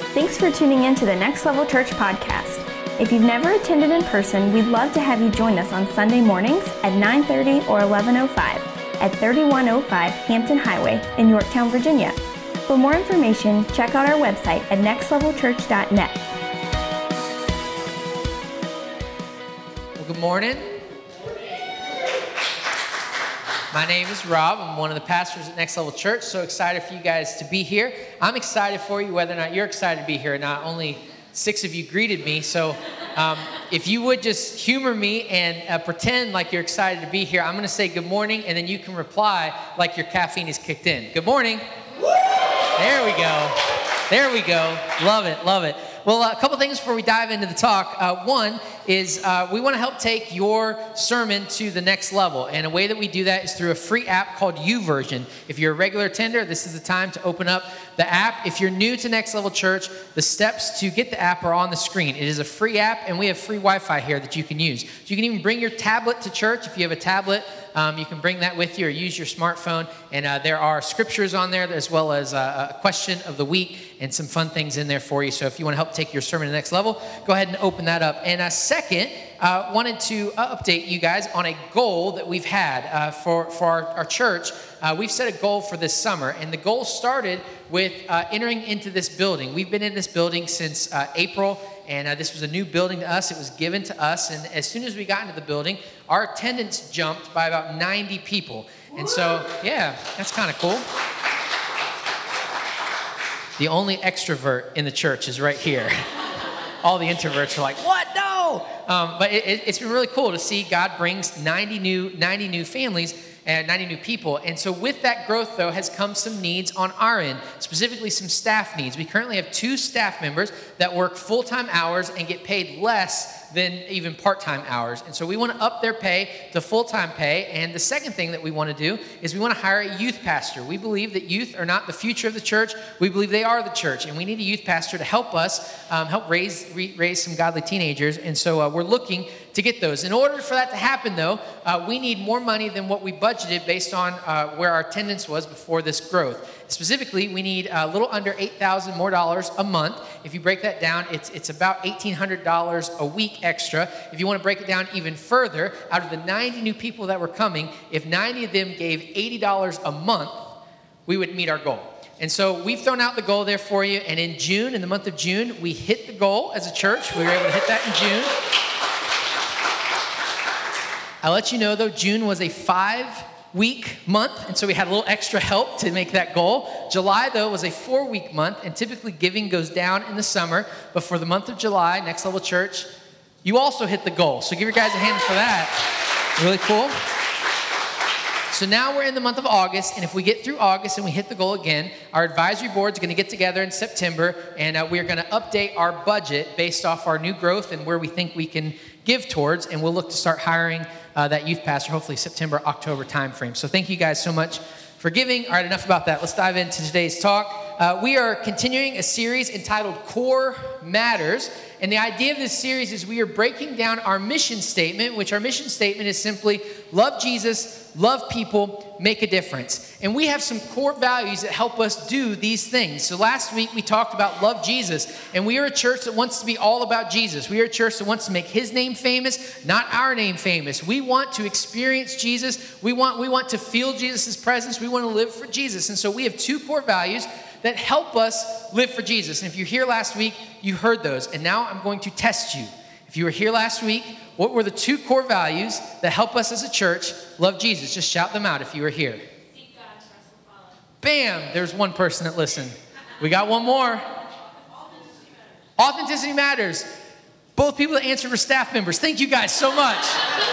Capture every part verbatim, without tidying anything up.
Thanks for tuning in to the Next Level Church podcast. If you've never attended in person, we'd love to have you join us on Sunday mornings at nine thirty or eleven oh five at thirty-one oh five Hampton Highway in Yorktown, Virginia. For more information, check out our website at next level church dot net. Well, good morning. My name is Rob. I'm one of the pastors at Next Level Church. So excited for you guys to be here. I'm excited for you, whether or not you're excited to be here or not. Only six of you greeted me. So um, if you would just humor me and uh, pretend like you're excited to be here, I'm going to say good morning, and then you can reply like your caffeine is kicked in. Good morning. There we go. There we go. Love it. Love it. Well, uh, a couple things before we dive into the talk. Uh, one is uh, we want to help take your sermon to the next level. And a way that we do that is through a free app called YouVersion. If you're a regular attender, this is the time to open up the app. If you're new to Next Level Church, the steps to get the app are on the screen. It is a free app, and we have free Wi-Fi here that you can use. So you can even bring your tablet to church. If you have a tablet, um, you can bring that with you or use your smartphone. And uh, there are scriptures on there as well as uh, a question of the week and some fun things in there for you. So if you want to help take your sermon to the next level, go ahead and open that up. And uh, second, uh, wanted to uh, update you guys on a goal that we've had uh, for, for our, our church. Uh, we've set a goal for this summer, and the goal started with uh, entering into this building. We've been in this building since uh, April, and uh, this was a new building to us. It was given to us, and as soon as we got into the building, our attendance jumped by about ninety people. And so, yeah, that's kind of cool. The only extrovert in the church is right here. All the introverts are like, what? No! Um, but it, it, it's been really cool to see God brings ninety new, ninety new families and ninety new people. And so with that growth, though, has come some needs on our end, specifically some staff needs. We currently have two staff members that work full-time hours and get paid less than even part-time hours. And so we want to up their pay to full-time pay. And the second thing that we want to do is we want to hire a youth pastor. We believe that youth are not the future of the church. We believe they are the church. And we need a youth pastor to help us, um, help raise re- raise some godly teenagers. And so uh, we're looking to get those. In order for that to happen, though, uh, we need more money than what we budgeted based on uh, where our attendance was before this growth. Specifically, we need a little under eight thousand dollars more dollars a month. If you break that down, it's it's about eighteen hundred dollars a week extra. If you want to break it down even further, out of the ninety new people that were coming, if ninety of them gave eighty dollars a month, we would meet our goal. And so we've thrown out the goal there for you. And in June, in the month of June, we hit the goal as a church. We were able to hit that in June. I'll let you know, though, June was a five-week month, and so we had a little extra help to make that goal. July, though, was a four-week month, and typically giving goes down in the summer. But for the month of July, Next Level Church, you also hit the goal. So give your guys a hand for that. Really cool. So now we're in the month of August, and if we get through August and we hit the goal again, our advisory board is going to get together in September, and uh, we're going to update our budget based off our new growth and where we think we can give towards, and we'll look to start hiring uh, that youth pastor, hopefully September, October timeframe. So thank you guys so much for giving. All right, enough about that. Let's dive into today's talk. Uh, we are continuing a series entitled Core Matters. And the idea of this series is we are breaking down our mission statement, which our mission statement is simply love Jesus, love people, make a difference. And we have some core values that help us do these things. So last week we talked about love Jesus, and we are a church that wants to be all about Jesus. We are a church that wants to make his name famous, not our name famous. We want to experience Jesus. We want, we want to feel Jesus' presence. We want to live for Jesus. And so we have two core values that help us live for Jesus. And if you're here last week, you heard those. And now I'm going to test you. If you were here last week, what were the two core values that help us as a church love Jesus? Just shout them out if you were here. Seek God, trust and follow. Bam! There's one person that listened. We got one more. Authenticity matters. Authenticity matters. Both people that answered were staff members. Thank you guys so much.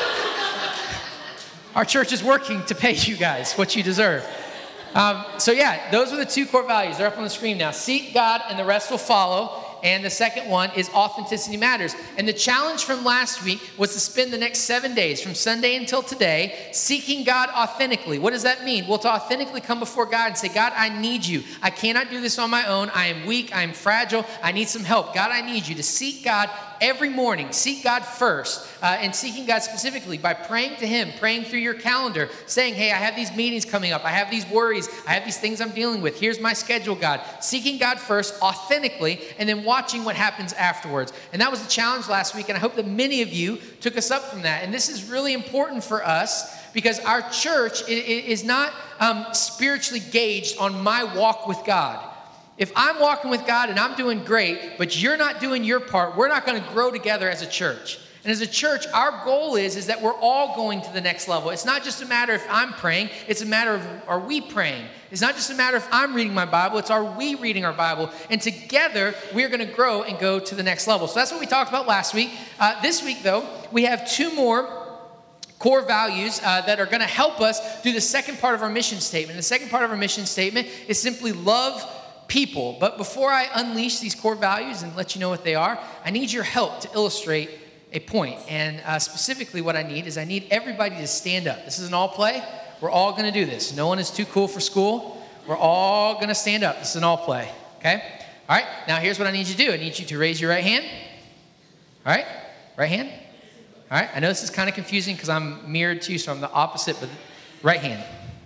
Our church is working to pay you guys what you deserve. Um, so yeah, those are the two core values. They're up on the screen now. Seek God and the rest will follow. And the second one is authenticity matters. And the challenge from last week was to spend the next seven days, from Sunday until today, seeking God authentically. What does that mean? Well, to authentically come before God and say, God, I need you. I cannot do this on my own. I am weak. I am fragile. I need some help. God, I need you to seek God every morning. Seek God first, uh, and seeking God specifically by praying to him, praying through your calendar, saying, hey, I have these meetings coming up. I have these worries. I have these things I'm dealing with. Here's my schedule, God. Seeking God first authentically, and then watching what happens afterwards. And that was the challenge last week, and I hope that many of you took us up from that. And this is really important for us because our church is not um, spiritually gauged on my walk with God. If I'm walking with God and I'm doing great, but you're not doing your part, we're not going to grow together as a church. And as a church, our goal is, is that we're all going to the next level. It's not just a matter if I'm praying, it's a matter of are we praying? It's not just a matter if I'm reading my Bible, it's are we reading our Bible? And together, we're going to grow and go to the next level. So that's what we talked about last week. Uh, this week, though, we have two more core values uh, that are going to help us do the second part of our mission statement. The second part of our mission statement is simply love people. But before I unleash these core values and let you know what they are, I need your help to illustrate a point. And uh, specifically what I need is I need everybody to stand up. This is an all play. We're all going to do this. No one is too cool for school. We're all going to stand up. This is an all play. Okay? All right. Now here's what I need you to do. I need you to raise your right hand. All right? Right hand. All right, I know this is kind of confusing because I'm mirrored to you, so I'm the opposite, but right hand.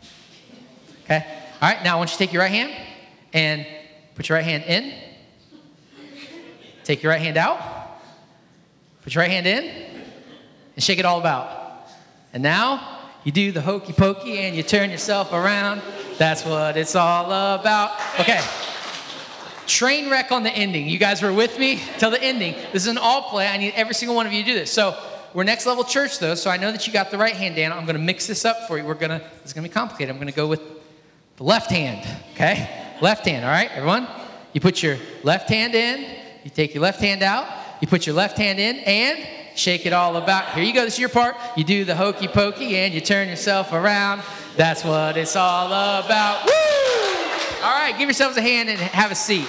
Okay? All right, now I want you to take your right hand and put your right hand in. Take your right hand out. Put your right hand in and shake it all about. And now you do the hokey pokey and you turn yourself around. That's what it's all about. Okay. Train wreck on the ending. You guys were with me till the ending. This is an all play. I need every single one of you to do this. So we're Next Level Church, though, so I know that you got the right hand down. I'm going to mix this up for you. We're going to, it's going to be complicated. I'm going to go with the left hand, okay? Left hand, all right, everyone? You put your left hand in. You take your left hand out. You put your left hand in and shake it all about. Here you go. This is your part. You do the hokey pokey and you turn yourself around. That's what it's all about. Woo! All right, give yourselves a hand and have a seat.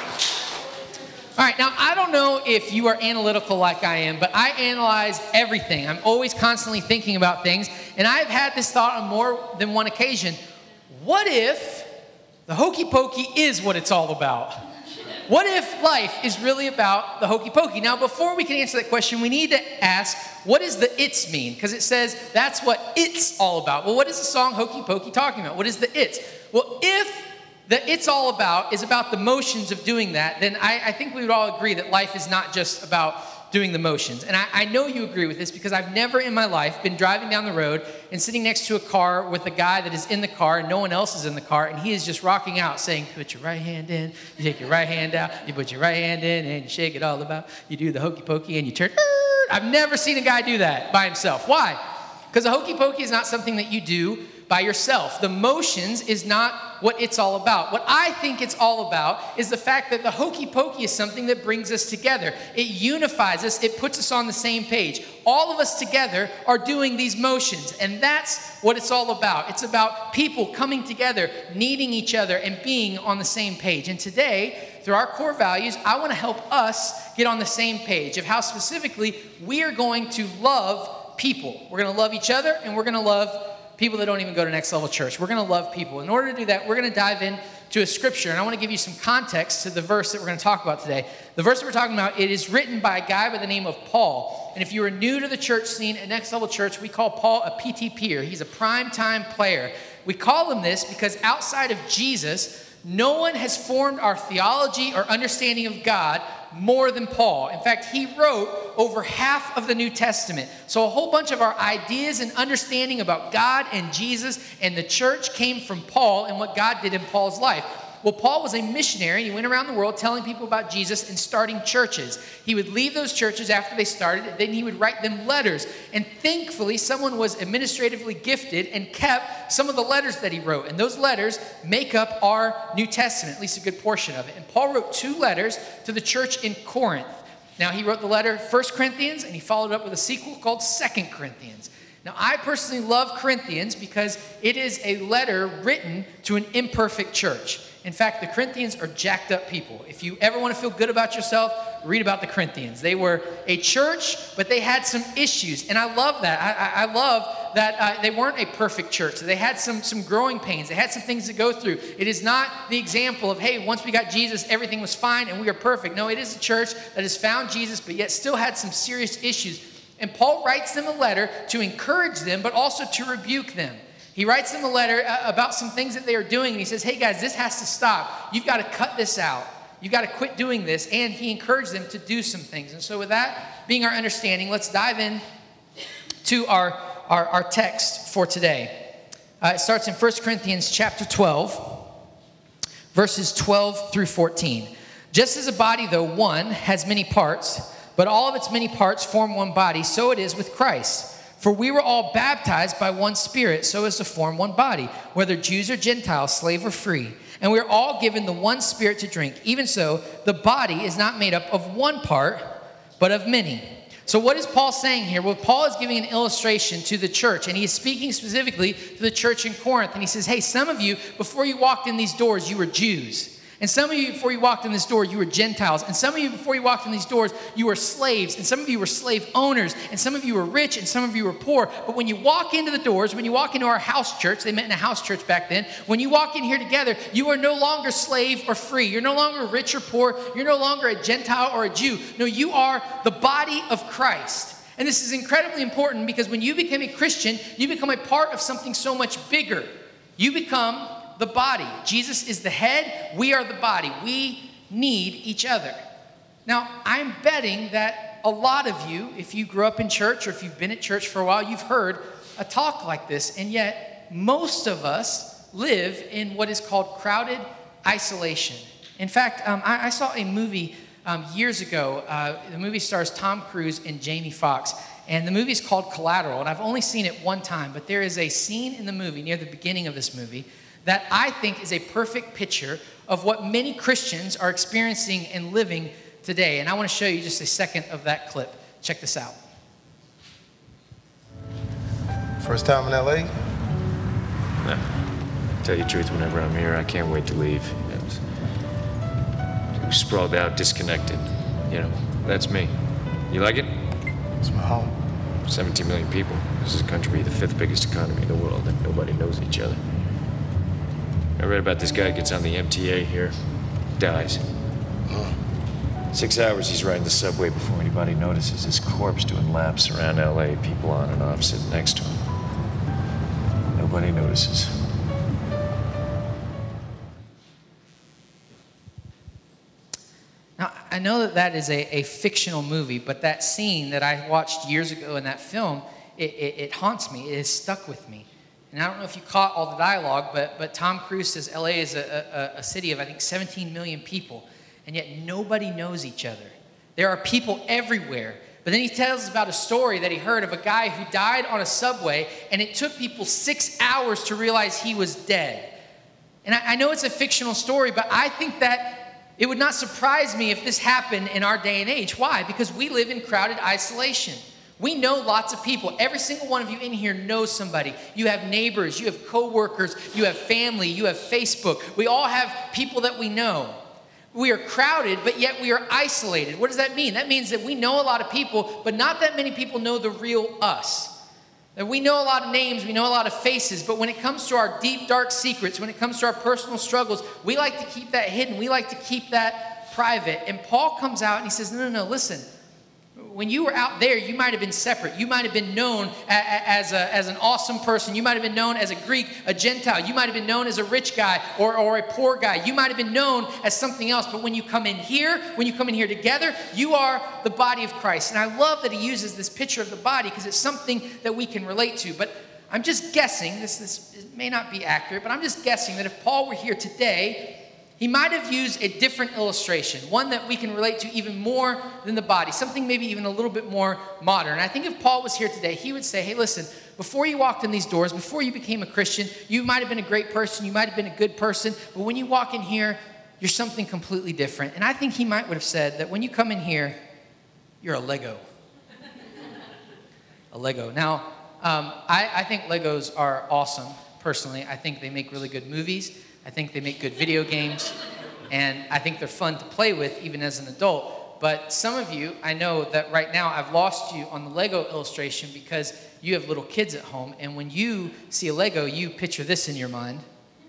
All right, now I don't know if you are analytical like I am, but I analyze everything. I'm always constantly thinking about things, and I've had this thought on more than one occasion. What if the hokey pokey is what it's all about? What if life is really about the hokey pokey? Now, before we can answer that question, we need to ask, what does the it's mean? Because it says that's what it's all about. Well, what is the song Hokey Pokey talking about? What is the it's? Well, if that it's all about is about the motions of doing that, then I, I think we would all agree that life is not just about doing the motions. And I, I know you agree with this because I've never in my life been driving down the road and sitting next to a car with a guy that is in the car and no one else is in the car, and he is just rocking out saying, put your right hand in, you take your right hand out, you put your right hand in, and you shake it all about, you do the hokey pokey, and you turn. I've never seen a guy do that by himself. Why? Because the hokey pokey is not something that you do by yourself. The motions is not what it's all about. What I think it's all about is the fact that the hokey pokey is something that brings us together. It unifies us. It puts us on the same page. All of us together are doing these motions, and that's what it's all about. It's about people coming together, needing each other, and being on the same page. And today, through our core values, I want to help us get on the same page of how specifically we are going to love people. We're going to love each other, and we're going to love people that don't even go to Next Level Church. We're going to love people. In order to do that, we're going to dive into a scripture, and I want to give you some context to the verse that we're going to talk about today. The verse that we're talking about, it is written by a guy by the name of Paul. And if you are new to the church scene at Next Level Church, we call Paul a P T P-er. He's a prime-time player. We call him this because outside of Jesus, no one has formed our theology or understanding of God more than Paul. In fact, he wrote over half of the New Testament. So a whole bunch of our ideas and understanding about God and Jesus and the church came from Paul and what God did in Paul's life. Well, Paul was a missionary. He went around the world telling people about Jesus and starting churches. He would leave those churches after they started, and then he would write them letters. And thankfully, someone was administratively gifted and kept some of the letters that he wrote. And those letters make up our New Testament, at least a good portion of it. And Paul wrote two letters to the church in Corinth. Now, he wrote the letter First Corinthians, and he followed up with a sequel called Second Corinthians. Now, I personally love Corinthians because it is a letter written to an imperfect church. In fact, the Corinthians are jacked up people. If you ever want to feel good about yourself, read about the Corinthians. They were a church, but they had some issues. And I love that. I, I, I love that uh, they weren't a perfect church. They had some, some growing pains. They had some things to go through. It is not the example of, hey, once we got Jesus, everything was fine and we are perfect. No, it is a church that has found Jesus, but yet still had some serious issues. And Paul writes them a letter to encourage them, but also to rebuke them. He writes them a letter about some things that they are doing, and he says, hey guys, this has to stop. You've got to cut this out. You've got to quit doing this. And he encouraged them to do some things. And so with that being our understanding, let's dive in to our, our, our text for today. Uh, it starts in First Corinthians chapter twelve, verses twelve through fourteen. Just as a body, though one, has many parts, but all of its many parts form one body, so it is with Christ. For we were all baptized by one Spirit, so as to form one body, whether Jews or Gentiles, slave or free. And we are all given the one Spirit to drink. Even so, the body is not made up of one part, but of many. So what is Paul saying here? Well, Paul is giving an illustration to the church, and he is speaking specifically to the church in Corinth. And he says, hey, some of you, before you walked in these doors, you were Jews. And some of you, before you walked in this door, you were Gentiles. And some of you, before you walked in these doors, you were slaves. And some of you were slave owners. And some of you were rich, and some of you were poor. But when you walk into the doors, when you walk into our house church, they met in a house church back then. When you walk in here together, you are no longer slave or free. You're no longer rich or poor. You're no longer a Gentile or a Jew. No, you are the body of Christ. And this is incredibly important because when you become a Christian, you become a part of something so much bigger. You become the body. Jesus is the head. We are the body. We need each other. Now, I'm betting that a lot of you, if you grew up in church or if you've been at church for a while, you've heard a talk like this. And yet, most of us live in what is called crowded isolation. In fact, um, I, I saw a movie um, years ago. Uh, the movie stars Tom Cruise and Jamie Foxx. And the movie is called Collateral. And I've only seen it one time. But there is a scene in the movie, near the beginning of this movie, that I think is a perfect picture of what many Christians are experiencing and living today. And I want to show you just a second of that clip. Check this out. First time in L A? No. Tell you the truth, whenever I'm here, I can't wait to leave. It was, it was sprawled out, disconnected. You know, that's me. You like it? It's my home. seventeen million people. This is a country, the fifth biggest economy in the world, and nobody knows each other. I read about this guy who gets on the M T A here, dies. Huh. Six hours he's riding the subway before anybody notices his corpse doing laps around L A, people on and off sitting next to him. Nobody notices. Now, I know that that is a, a fictional movie, but that scene that I watched years ago in that film, it, it, it haunts me. It has stuck with me. And I don't know if you caught all the dialogue, but, but Tom Cruise says L A is a, a, a city of, I think, seventeen million people, and yet nobody knows each other. There are people everywhere. But then he tells us about a story that he heard of a guy who died on a subway, and it took people six hours to realize he was dead. And I, I know it's a fictional story, but I think that it would not surprise me if this happened in our day and age. Why? Because we live in crowded isolation. We know lots of people. Every single one of you in here knows somebody. You have neighbors, you have coworkers, you have family, you have Facebook. We all have people that we know. We are crowded, but yet we are isolated. What does that mean? That means that we know a lot of people, but not that many people know the real us. That we know a lot of names, we know a lot of faces, but when it comes to our deep, dark secrets, when it comes to our personal struggles, we like to keep that hidden. We like to keep that private. And Paul comes out and he says, no, no, no, listen. When you were out there, you might have been separate. You might have been known as, a, as an awesome person. You might have been known as a Greek, a Gentile. You might have been known as a rich guy or, or a poor guy. You might have been known as something else. But when you come in here, when you come in here together, you are the body of Christ. And I love that he uses this picture of the body because it's something that we can relate to. But I'm just guessing, this, this may not be accurate, but I'm just guessing that if Paul were here today, he might have used a different illustration, one that we can relate to even more than the body, something maybe even a little bit more modern. And I think if Paul was here today, he would say, hey, listen, before you walked in these doors, before you became a Christian, you might have been a great person, you might have been a good person, but when you walk in here, you're something completely different. And I think he might would have said that when you come in here, you're a Lego. a Lego. Now, um, I, I think Legos are awesome, personally. I think they make really good movies. I think they make good video games. And I think they're fun to play with even as an adult. But some of you, I know that right now I've lost you on the Lego illustration because you have little kids at home. And when you see a Lego, you picture this in your mind.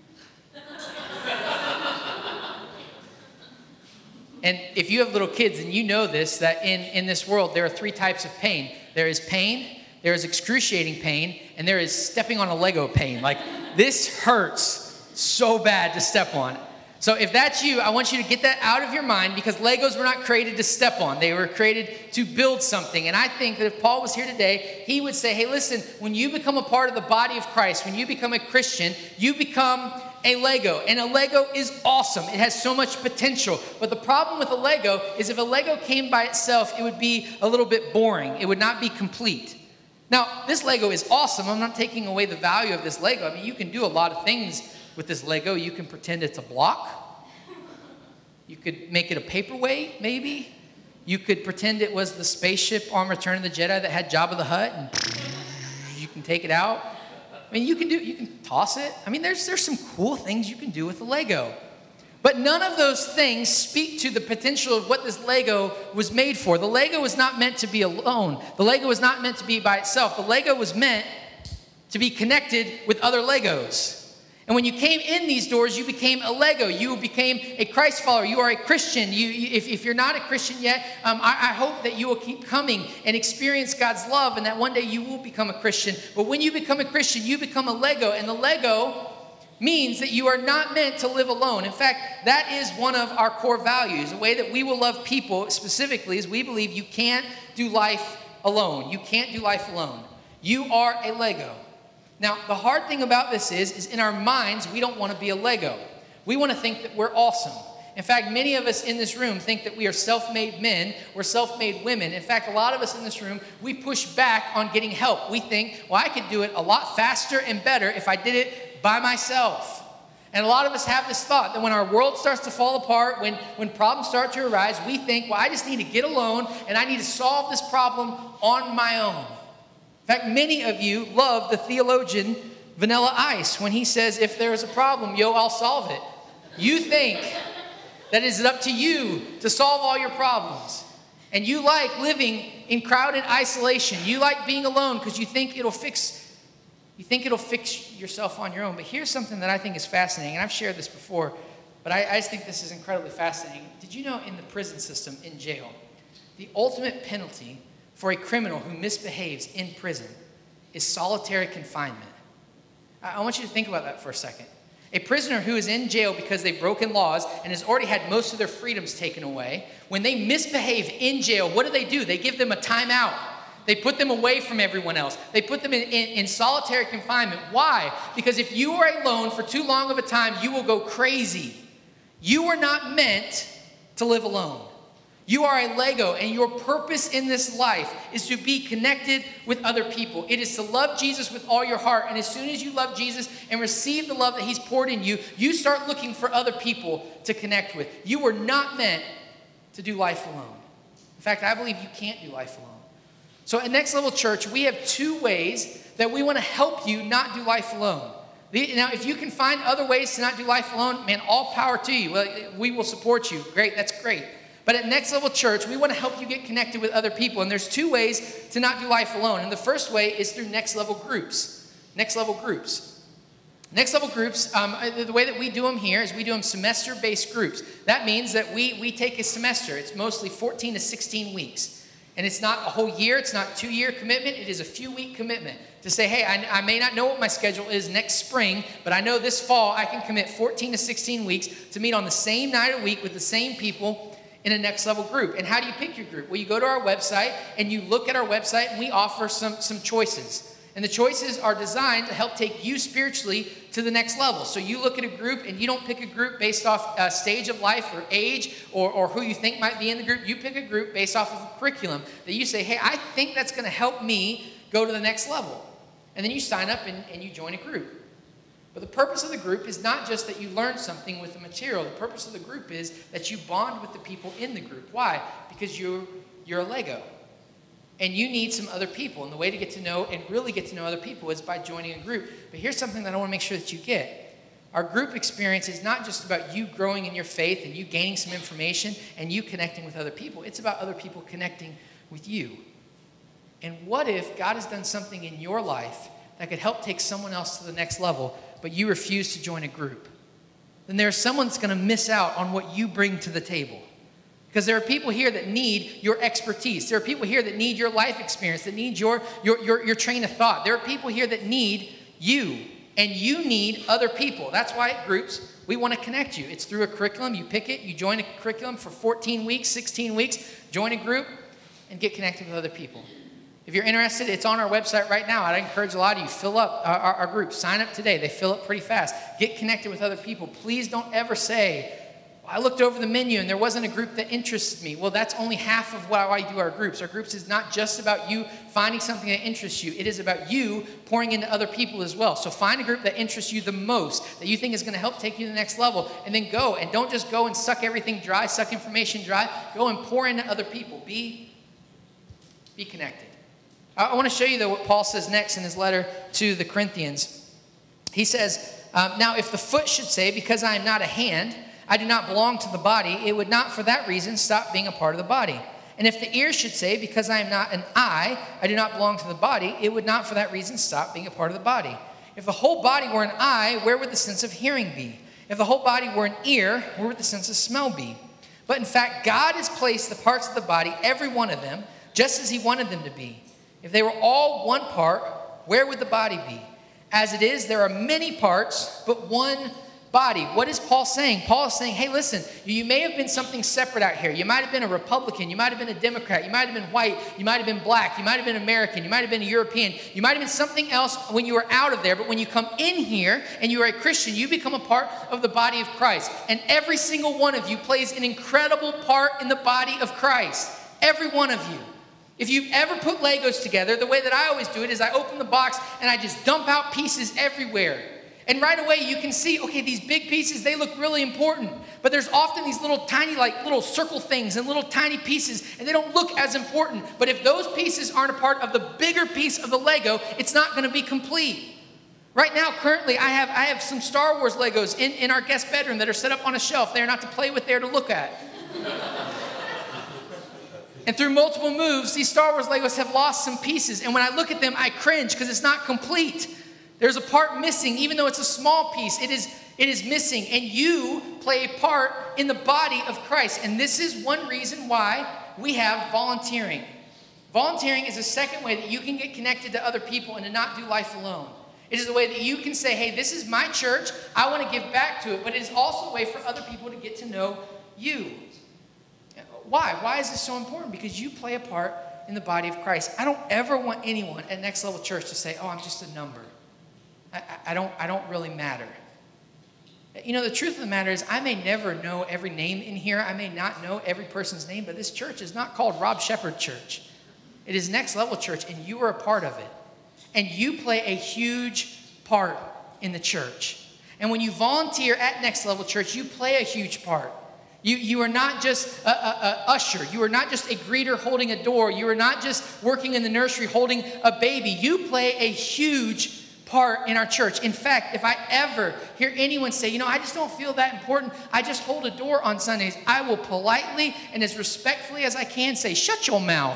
And if you have little kids and you know this, that in, in this world there are three types of pain. There is pain, there is excruciating pain, and there is stepping on a Lego pain. Like, this hurts so bad to step on. So if that's you, I want you to get that out of your mind, because Legos were not created to step on. They were created to build something. And I think that if Paul was here today, he would say, hey, listen, when you become a part of the body of Christ, when you become a Christian, you become a Lego. And a Lego is awesome. It has so much potential. But the problem with a Lego is if a Lego came by itself, it would be a little bit boring. It would not be complete. Now, this Lego is awesome. I'm not taking away the value of this Lego. I mean, you can do a lot of things with this Lego. You can pretend it's a block. You could make it a paperweight, maybe. You could pretend it was the spaceship on Return of the Jedi that had Jabba the Hutt, and you can take it out. I mean, you can do, you can toss it. I mean, there's there's some cool things you can do with a Lego. But none of those things speak to the potential of what this Lego was made for. The Lego was not meant to be alone. The Lego was not meant to be by itself. The Lego was meant to be connected with other Legos. And when you came in these doors, you became a Lego. You became a Christ follower. You are a Christian. You, you, if, if you're not a Christian yet, um, I, I hope that you will keep coming and experience God's love, and that one day you will become a Christian. But when you become a Christian, you become a Lego. And the Lego means that you are not meant to live alone. In fact, that is one of our core values. The way that we will love people specifically is we believe you can't do life alone. You can't do life alone. You are a Lego. Now, the hard thing about this is, is in our minds, we don't want to be a Lego. We want to think that we're awesome. In fact, many of us in this room think that we are self-made men or self-made women. In fact, a lot of us in this room, we push back on getting help. We think, well, I could do it a lot faster and better if I did it by myself. And a lot of us have this thought that when our world starts to fall apart, when, when problems start to arise, we think, well, I just need to get alone and I need to solve this problem on my own. In fact, many of you love the theologian Vanilla Ice when he says, if there's a problem, yo, I'll solve it. You think that it's up to you to solve all your problems. And you like living in crowded isolation. You like being alone because you think it'll fix, you think it'll fix yourself on your own. But here's something that I think is fascinating, and I've shared this before, but I, I just think this is incredibly fascinating. Did you know in the prison system, in jail, the ultimate penalty for a criminal who misbehaves in prison is solitary confinement? I want you to think about that for a second. A prisoner who is in jail because they've broken laws and has already had most of their freedoms taken away, when they misbehave in jail, what do they do? They give them a timeout. They put them away from everyone else. They put them in, in, in solitary confinement. Why? Because if you are alone for too long of a time, you will go crazy. You are not meant to live alone. You are a Lego, and your purpose in this life is to be connected with other people. It is to love Jesus with all your heart, and as soon as you love Jesus and receive the love that he's poured in you, you start looking for other people to connect with. You were not meant to do life alone. In fact, I believe you can't do life alone. So at Next Level Church, we have two ways that we want to help you not do life alone. Now, if you can find other ways to not do life alone, man, all power to you. Well, we will support you. Great, that's great. But at Next Level Church, we want to help you get connected with other people. And there's two ways to not do life alone. And the first way is through Next Level groups. Next Level groups. Next Level groups, um, the way that we do them here is we do them semester-based groups. That means that we, we take a semester. It's mostly fourteen to sixteen weeks. And it's not a whole year. It's not a two-year commitment. It is a few-week commitment to say, hey, I, I may not know what my schedule is next spring, but I know this fall I can commit fourteen to sixteen weeks to meet on the same night a week with the same people in a Next Level group. And how do you pick your group? Well, you go to our website and you look at our website and we offer some, some choices. And the choices are designed to help take you spiritually to the next level. So you look at a group and you don't pick a group based off a stage of life or age or, or who you think might be in the group. You pick a group based off of a curriculum that you say, hey, I think that's going to help me go to the next level. And then you sign up and, and you join a group. But the purpose of the group is not just that you learn something with the material. The purpose of the group is that you bond with the people in the group. Why? Because you're, you're a Lego. And you need some other people. And the way to get to know and really get to know other people is by joining a group. But here's something that I want to make sure that you get. Our group experience is not just about you growing in your faith and you gaining some information and you connecting with other people. It's about other people connecting with you. And what if God has done something in your life that could help take someone else to the next level, but you refuse to join a group? Then there's someone that's going to miss out on what you bring to the table. Because there are people here that need your expertise. There are people here that need your life experience, that need your, your, your, your train of thought. There are people here that need you, and you need other people. That's why at groups, we want to connect you. It's through a curriculum. You pick it, you join a curriculum for fourteen weeks, sixteen weeks, join a group, and get connected with other people. If you're interested, it's on our website right now. I'd encourage a lot of you, fill up our, our, our group. Sign up today. They fill up pretty fast. Get connected with other people. Please don't ever say, I looked over the menu and there wasn't a group that interests me. Well, that's only half of why I do our groups. Our groups is not just about you finding something that interests you. It is about you pouring into other people as well. So find a group that interests you the most, that you think is going to help take you to the next level, and then go. And don't just go and suck everything dry, suck information dry. Go and pour into other people. Be, be connected. I, I want to show you, though, what Paul says next in his letter to the Corinthians. He says, um, now if the foot should say, because I am not a hand, I do not belong to the body, it would not for that reason stop being a part of the body. And if the ear should say, because I am not an eye, I do not belong to the body, it would not for that reason stop being a part of the body. If the whole body were an eye, where would the sense of hearing be? If the whole body were an ear, where would the sense of smell be? But in fact, God has placed the parts of the body, every one of them, just as he wanted them to be. If they were all one part, where would the body be? As it is, there are many parts, but one body. What is Paul saying? Paul is saying, hey, listen, you may have been something separate out here. You might have been a Republican. You might have been a Democrat. You might have been white. You might have been black. You might have been American. You might have been a European. You might have been something else when you were out of there. But when you come in here and you are a Christian, you become a part of the body of Christ. And every single one of you plays an incredible part in the body of Christ. Every one of you. If you've ever put Legos together, the way that I always do it is I open the box and I just dump out pieces everywhere. And right away you can see, okay, these big pieces, they look really important. But there's often these little tiny, like little circle things and little tiny pieces, and they don't look as important. But if those pieces aren't a part of the bigger piece of the Lego, it's not going to be complete. Right now, currently, I have I have some Star Wars Legos in, in our guest bedroom that are set up on a shelf. They are not to play with, they are to look at. And through multiple moves, these Star Wars Legos have lost some pieces. And when I look at them, I cringe because it's not complete. There's a part missing, even though it's a small piece, it is, it is missing. And you play a part in the body of Christ. And this is one reason why we have volunteering. Volunteering is a second way that you can get connected to other people and to not do life alone. It is a way that you can say, hey, this is my church, I want to give back to it. But it is also a way for other people to get to know you. Why? Why is this so important? Because you play a part in the body of Christ. I don't ever want anyone at Next Level Church to say, oh, I'm just a number. I, I don't I don't really matter. You know, the truth of the matter is I may never know every name in here. I may not know every person's name, but this church is not called Rob Shepherd Church. It is Next Level Church, and you are a part of it. And you play a huge part in the church. And when you volunteer at Next Level Church, you play a huge part. You, you are not just a, a, a usher. You are not just a greeter holding a door. You are not just working in the nursery holding a baby. You play a huge part in our church. In fact, if I ever hear anyone say, you know, I just don't feel that important, I just hold a door on Sundays, I will politely and as respectfully as I can say, shut your mouth.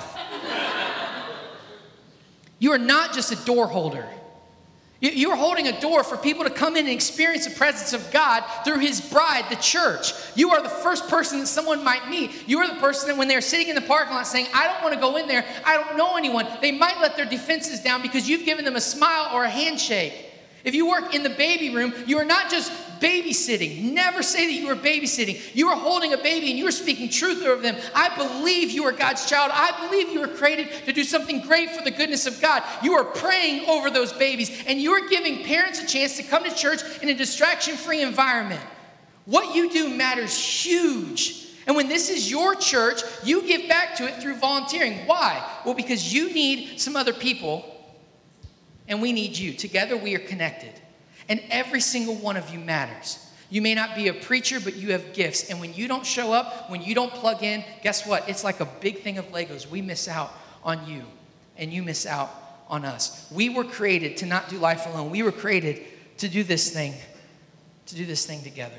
You are not just a door holder. You are holding a door for people to come in and experience the presence of God through his bride, the church. You are the first person that someone might meet. You are the person that when they're sitting in the parking lot saying, I don't want to go in there, I don't know anyone, they might let their defenses down because you've given them a smile or a handshake. If you work in the baby room, you are not just babysitting. Never say that you are babysitting. You are holding a baby and you are speaking truth over them. I believe you are God's child. I believe you were created to do something great for the goodness of God. You are praying over those babies and you are giving parents a chance to come to church in a distraction-free environment. What you do matters huge. And when this is your church, you give back to it through volunteering. Why? Well, because you need some other people and we need you. Together we are connected. And every single one of you matters. You may not be a preacher, but you have gifts. And when you don't show up, when you don't plug in, guess what? It's like a big thing of Legos. We miss out on you, and you miss out on us. We were created to not do life alone. We were created to do this thing to do this thing together.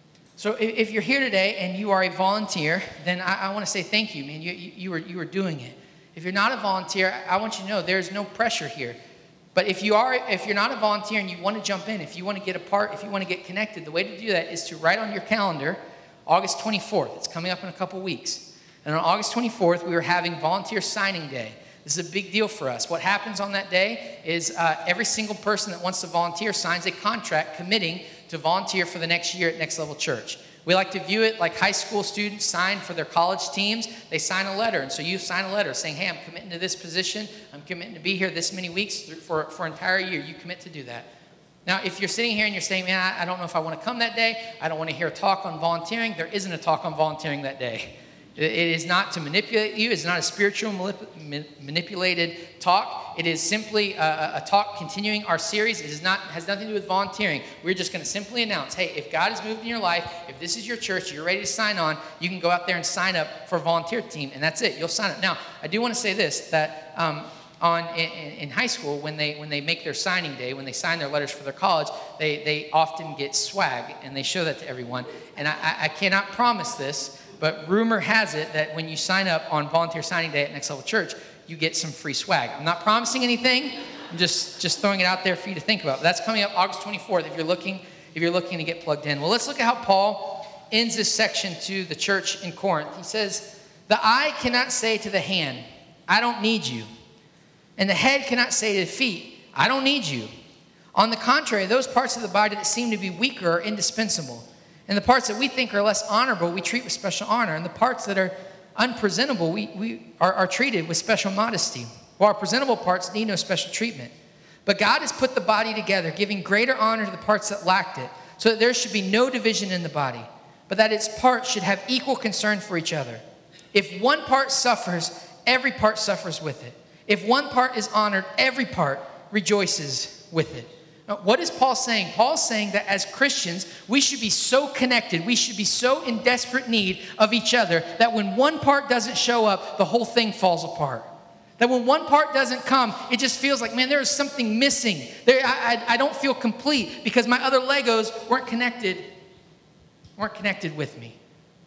So if, if you're here today and you are a volunteer, then I, I want to say thank you, man. You, you, you, were, you were doing it. If you're not a volunteer, I, I want you to know there's no pressure here. But if you are, if you're not a volunteer and you want to jump in, if you want to get a part, if you want to get connected, the way to do that is to write on your calendar August twenty-fourth. It's coming up in a couple weeks. And on August twenty-fourth, we are having Volunteer Signing Day. This is a big deal for us. What happens on that day is uh, every single person that wants to volunteer signs a contract committing to volunteer for the next year at Next Level Church. We like to view it like high school students sign for their college teams. They sign a letter, and so you sign a letter saying, hey, I'm committing to this position. I'm committing to be here this many weeks for, for an entire year. You commit to do that. Now, if you're sitting here and you're saying, man, I, I don't know if I want to come that day. I don't want to hear a talk on volunteering. There isn't a talk on volunteering that day. It, it is not to manipulate you. It's not a spiritual manip- manipulated talk. It is simply a, a talk continuing our series. It is not has nothing to do with volunteering. We're just going to simply announce, hey, if God has moved in your life, if this is your church, you're ready to sign on, you can go out there and sign up for a volunteer team, and that's it. You'll sign up. Now, I do want to say this, that um, on in, in high school, when they when they make their signing day, when they sign their letters for their college, they, they often get swag, and they show that to everyone. And I, I cannot promise this, but rumor has it that when you sign up on Volunteer Signing Day at Next Level Church, you get some free swag. I'm not promising anything. I'm just, just throwing it out there for you to think about. That's coming up August twenty-fourth if you're looking if you're looking to get plugged in. Well, let's look at how Paul ends this section to the church in Corinth. He says, the eye cannot say to the hand, I don't need you. And the head cannot say to the feet, I don't need you. On the contrary, those parts of the body that seem to be weaker are indispensable. And the parts that we think are less honorable, we treat with special honor. And the parts that are unpresentable, we, we are, are treated with special modesty. While our presentable parts need no special treatment. But God has put the body together, giving greater honor to the parts that lacked it, so that there should be no division in the body, but that its parts should have equal concern for each other. If one part suffers, every part suffers with it. If one part is honored, every part rejoices with it. Now, what is Paul saying? Paul's saying that as Christians, we should be so connected, we should be so in desperate need of each other that when one part doesn't show up, the whole thing falls apart. That when one part doesn't come, it just feels like, man, there is something missing. There, I, I, I don't feel complete because my other Legos weren't connected, weren't connected with me.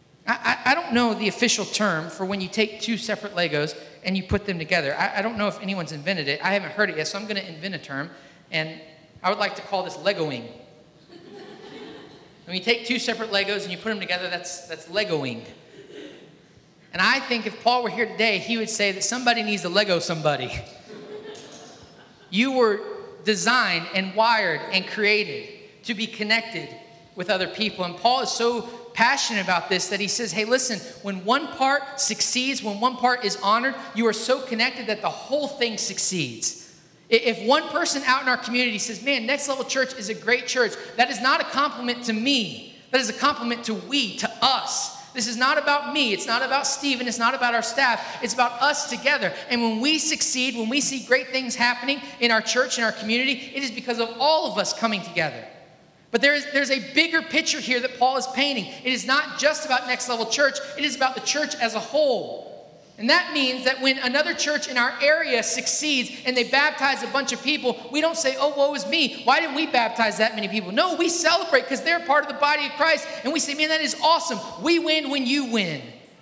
I, I, I don't know the official term for when you take two separate Legos and you put them together. I, I don't know if anyone's invented it. I haven't heard it yet, so I'm going to invent a term. And I would like to call this Legoing. When you take two separate Legos and you put them together, that's that's Legoing. And I think if Paul were here today, he would say that somebody needs to Lego somebody. You were designed and wired and created to be connected with other people. And Paul is so passionate about this that he says, hey, listen, when one part succeeds, when one part is honored, you are so connected that the whole thing succeeds. If one person out in our community says, man, Next Level Church is a great church, that is not a compliment to me. That is a compliment to we, to us. This is not about me. It's not about Stephen. It's not about our staff. It's about us together. And when we succeed, when we see great things happening in our church, in our community, it is because of all of us coming together. But there is, there's a bigger picture here that Paul is painting. It is not just about Next Level Church. It is about the church as a whole. And that means that when another church in our area succeeds and they baptize a bunch of people, we don't say, oh, woe is me. Why didn't we baptize that many people? No, we celebrate because they're part of the body of Christ. And we say, man, that is awesome. We win when you win.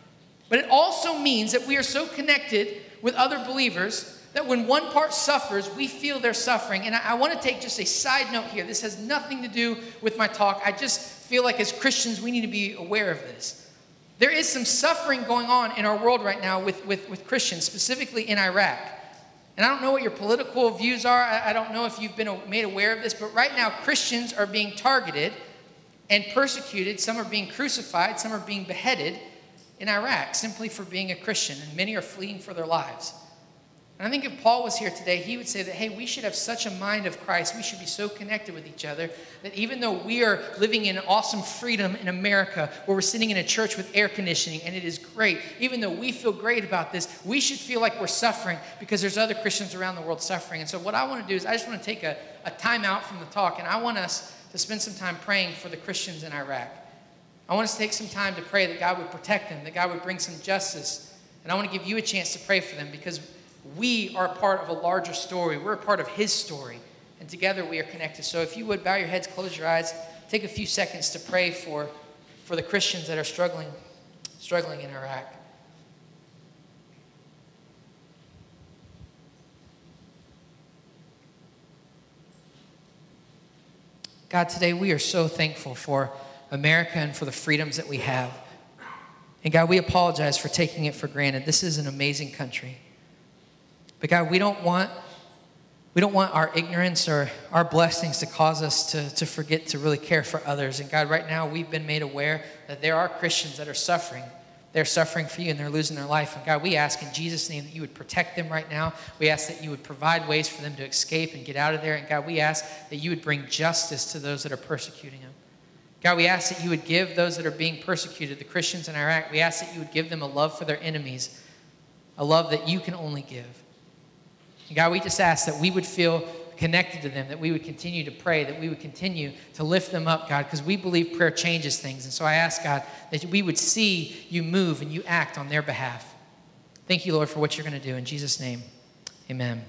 But it also means that we are so connected with other believers that when one part suffers, we feel their suffering. And I, I want to take just a side note here. This has nothing to do with my talk. I just feel like as Christians, we need to be aware of this. There is some suffering going on in our world right now with, with, with Christians, specifically in Iraq. And I don't know what your political views are. I, I don't know if you've been made aware of this, but right now Christians are being targeted and persecuted. Some are being crucified. Some are being beheaded in Iraq simply for being a Christian. And many are fleeing for their lives. And I think if Paul was here today, he would say that, hey, we should have such a mind of Christ. We should be so connected with each other that even though we are living in awesome freedom in America, where we're sitting in a church with air conditioning, and it is great, even though we feel great about this, we should feel like we're suffering because there's other Christians around the world suffering. And so what I want to do is I just want to take a, a time out from the talk, and I want us to spend some time praying for the Christians in Iraq. I want us to take some time to pray that God would protect them, that God would bring some justice. And I want to give you a chance to pray for them because we are a part of a larger story. We're a part of his story. And together we are connected. So if you would, bow your heads, close your eyes. take a few seconds to pray for, for the Christians that are struggling, struggling in Iraq. God, today we are so thankful for America and for the freedoms that we have. And God, we apologize for taking it for granted. This is an amazing country. But God, we don't want we don't want our ignorance or our blessings to cause us to, to forget to really care for others. And God, right now we've been made aware that there are Christians that are suffering. They're suffering for you and they're losing their life. And God, we ask in Jesus' name that you would protect them right now. We ask that you would provide ways for them to escape and get out of there. And God, we ask that you would bring justice to those that are persecuting them. God, we ask that you would give those that are being persecuted, the Christians in Iraq, we ask that you would give them a love for their enemies, a love that you can only give. And God, we just ask that we would feel connected to them, that we would continue to pray, that we would continue to lift them up, God, because we believe prayer changes things. And so I ask, God, that we would see you move and you act on their behalf. Thank you, Lord, for what you're going to do. In Jesus' name, amen.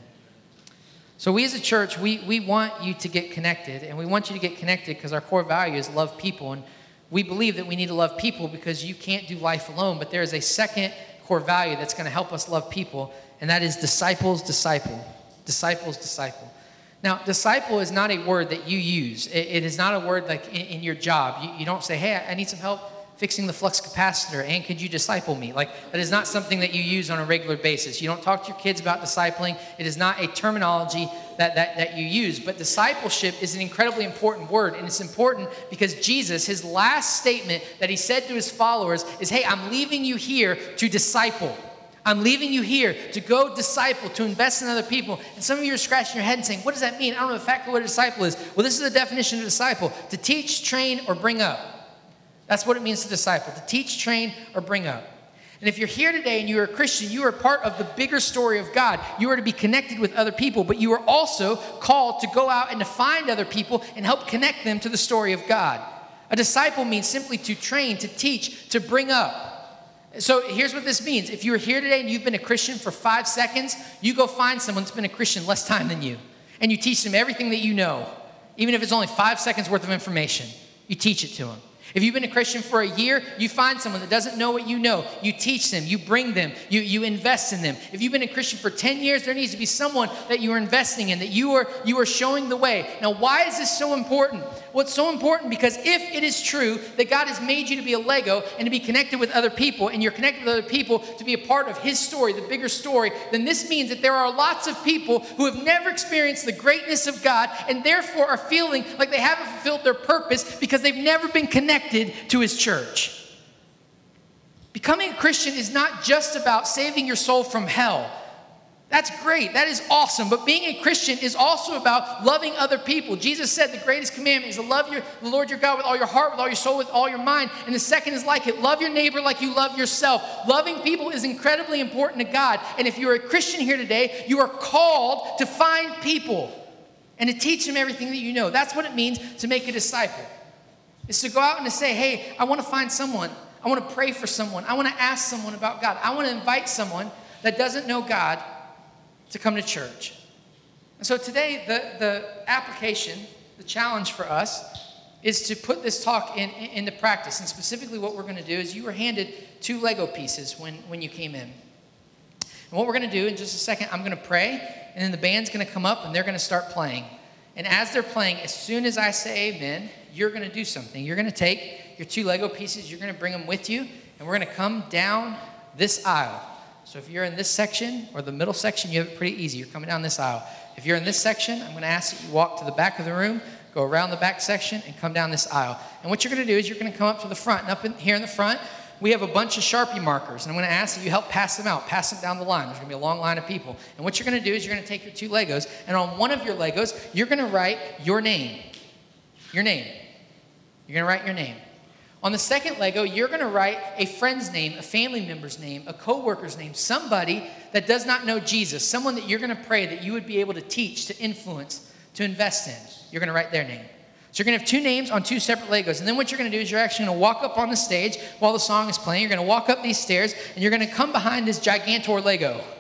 So we as a church, we, we want you to get connected, and we want you to get connected because our core value is love people. And we believe that we need to love people because you can't do life alone, but there is a second core value that's going to help us love people, and that is disciples, disciple. Disciples, disciple. Now, disciple is not a word that you use. It, it is not a word like in, in your job. You, you don't say, hey, I need some help fixing the flux capacitor, and could you disciple me? Like, that is not something that you use on a regular basis. You don't talk to your kids about discipling. It is not a terminology that, that, that you use. But discipleship is an incredibly important word, and it's important because Jesus, his last statement that he said to his followers is, hey, I'm leaving you here to disciple. I'm leaving you here to go disciple, to invest in other people. And some of you are scratching your head and saying, what does that mean? I don't know exactly what a disciple is. Well, this is the definition of disciple: to teach, train, or bring up. That's what it means to disciple, to teach, train, or bring up. And if you're here today and you're a Christian, you are part of the bigger story of God. You are to be connected with other people, but you are also called to go out and to find other people and help connect them to the story of God. A disciple means simply to train, to teach, to bring up. So here's what this means. If you're here today and you've been a Christian for five seconds, you go find someone that's been a Christian less time than you, and you teach them everything that you know, even if it's only five seconds worth of information. You teach it to them. If you've been a Christian for a year, you find someone that doesn't know what you know. You teach them. You bring them. You, you invest in them. If you've been a Christian for ten years, there needs to be someone that you are investing in, that you are, you are showing the way. Now, why is this so important? Well, it's so important because if it is true that God has made you to be a Lego and to be connected with other people, and you're connected with other people to be a part of his story, the bigger story, then this means that there are lots of people who have never experienced the greatness of God and therefore are feeling like they haven't fulfilled their purpose because they've never been connected to his church. Becoming a Christian is not just about saving your soul from hell. That's great. That is awesome. But being a Christian is also about loving other people. Jesus said the greatest commandment is to love your, the Lord your God with all your heart, with all your soul, with all your mind. And the second is like it. Love your neighbor like you love yourself. Loving people is incredibly important to God. And if you're a Christian here today, you are called to find people and to teach them everything that you know. That's what it means to make a disciple. It's to go out and to say, hey, I want to find someone. I want to pray for someone. I want to ask someone about God. I want to invite someone that doesn't know God to come to church. And so today, the, the application, the challenge for us is to put this talk in, in, into practice. And specifically what we're going to do is you were handed two Lego pieces when, when you came in. And what we're going to do in just a second, I'm going to pray, and then the band's going to come up and they're going to start playing. And as they're playing, as soon as I say amen, you're going to do something. You're going to take your two Lego pieces, you're going to bring them with you, and we're going to come down this aisle. So if you're in this section or the middle section, you have it pretty easy. You're coming down this aisle. If you're in this section, I'm going to ask that you walk to the back of the room, go around the back section, and come down this aisle. And what you're going to do is you're going to come up to the front. And up in, here in the front, we have a bunch of Sharpie markers. And I'm going to ask that you help pass them out. Pass them down the line. There's going to be a long line of people. And what you're going to do is you're going to take your two Legos, and on one of your Legos, you're going to write your name. Your name. You're going to write your name. On the second Lego, you're going to write a friend's name, a family member's name, a coworker's name, somebody that does not know Jesus, someone that you're going to pray that you would be able to teach, to influence, to invest in. You're going to write their name. So you're going to have two names on two separate Legos. And then what you're going to do is you're actually going to walk up on the stage while the song is playing. You're going to walk up these stairs, and you're going to come behind this Gigantor Lego.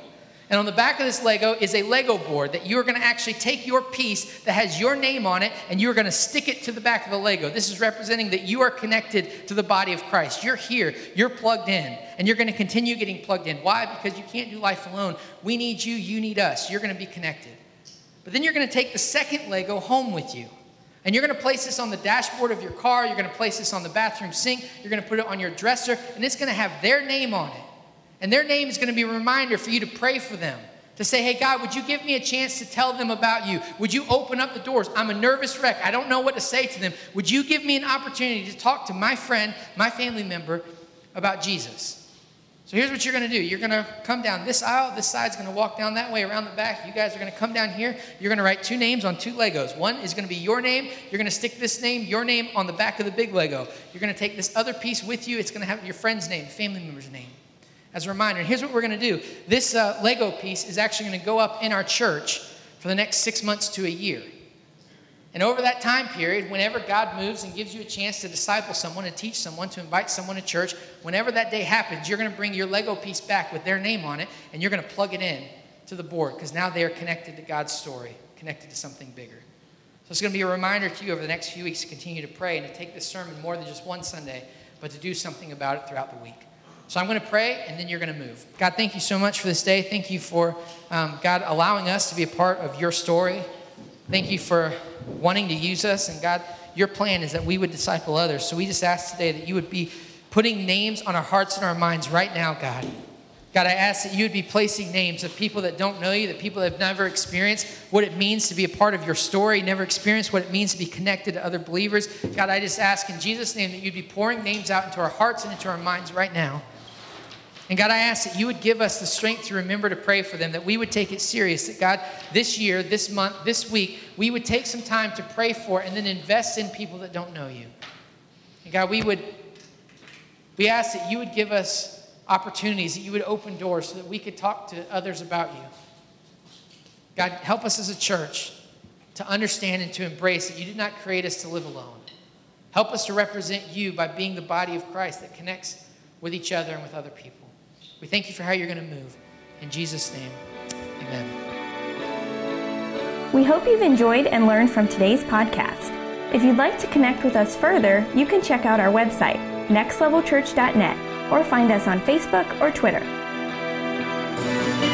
And on the back of this Lego is a Lego board that you're going to actually take your piece that has your name on it and you're going to stick it to the back of the Lego. This is representing that you are connected to the body of Christ. You're here, you're plugged in, and you're going to continue getting plugged in. Why? Because you can't do life alone. We need you, you need us. You're going to be connected. But then you're going to take the second Lego home with you. And you're going to place this on the dashboard of your car. You're going to place this on the bathroom sink. You're going to put it on your dresser, and it's going to have their name on it. And their name is going to be a reminder for you to pray for them. To say, hey, God, would you give me a chance to tell them about you? Would you open up the doors? I'm a nervous wreck. I don't know what to say to them. Would you give me an opportunity to talk to my friend, my family member about Jesus? So here's what you're going to do. You're going to come down this aisle. This side's going to walk down that way around the back. You guys are going to come down here. You're going to write two names on two Legos. One is going to be your name. You're going to stick this name, your name, on the back of the big Lego. You're going to take this other piece with you. It's going to have your friend's name, family member's name. As a reminder, and here's what we're going to do. This uh, Lego piece is actually going to go up in our church for the next six months to a year. And over that time period, whenever God moves and gives you a chance to disciple someone, to teach someone, to invite someone to church, whenever that day happens, you're going to bring your Lego piece back with their name on it, and you're going to plug it in to the board because now they are connected to God's story, connected to something bigger. So it's going to be a reminder to you over the next few weeks to continue to pray and to take this sermon more than just one Sunday, but to do something about it throughout the week. So I'm going to pray, and then you're going to move. God, thank you so much for this day. Thank you for, um, God, allowing us to be a part of your story. Thank you for wanting to use us. And God, your plan is that we would disciple others. So we just ask today that you would be putting names on our hearts and our minds right now, God. God, I ask that you would be placing names of people that don't know you, that people that have never experienced what it means to be a part of your story, never experienced what it means to be connected to other believers. God, I just ask in Jesus' name that you'd be pouring names out into our hearts and into our minds right now. And God, I ask that you would give us the strength to remember to pray for them, that we would take it serious, that God, this year, this month, this week, we would take some time to pray for and then invest in people that don't know you. And God, we would, we ask that you would give us opportunities, that you would open doors so that we could talk to others about you. God, help us as a church to understand and to embrace that you did not create us to live alone. Help us to represent you by being the body of Christ that connects with each other and with other people. We thank you for how you're going to move. In Jesus' name, amen. We hope you've enjoyed and learned from today's podcast. If you'd like to connect with us further, you can check out our website, next level church dot net, or find us on Facebook or Twitter.